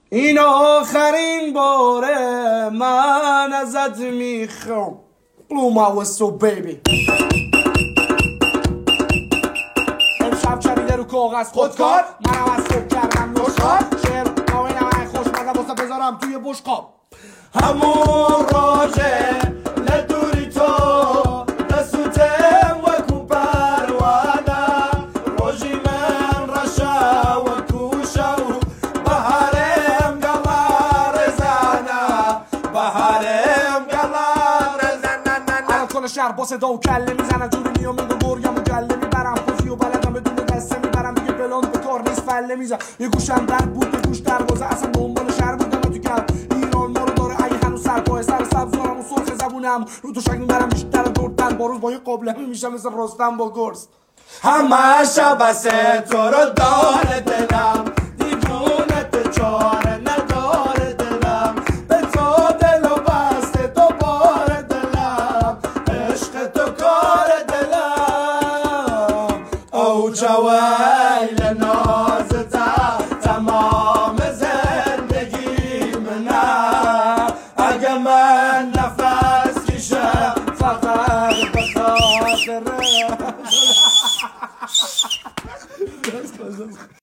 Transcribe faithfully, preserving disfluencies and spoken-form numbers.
این آخرین باره من ازت میخوام. Blow my whistle baby. امشب چمیده رو کاغذ خودکار، منم از صبح کردم نشخار، شعر نامینم ای خوشمزه واسه بذارم توی بشقاب. همون راجه لدوری تو دستوتم و کو پروانه روژی من رشا و کوشو بهارم گلار زنه بهارم گلار زنه. الان کل شهر با صدا و کله میزنن جوری میام میگم برگم و گله میبرم خوشی و بلدم بدون دسته میبرم دیگه بلان به کار نیست فله میزن. یه گوشم در بود یه گوش دروازه اصلا دنبال شهر بودم تو کم ایران ما رو داره اگه هنوز سرپای سر سبزارم و سرخ زبونم رو تو شک میبرم بیشتر دورتر با روز با یه قابلمه میشم مثل رستم با گرز. همه شب بسه تو رو داره دلم دیوونت چاره نداره دلم به تو دل و بسته دوباره دلم عشق تو کار دلم او جوان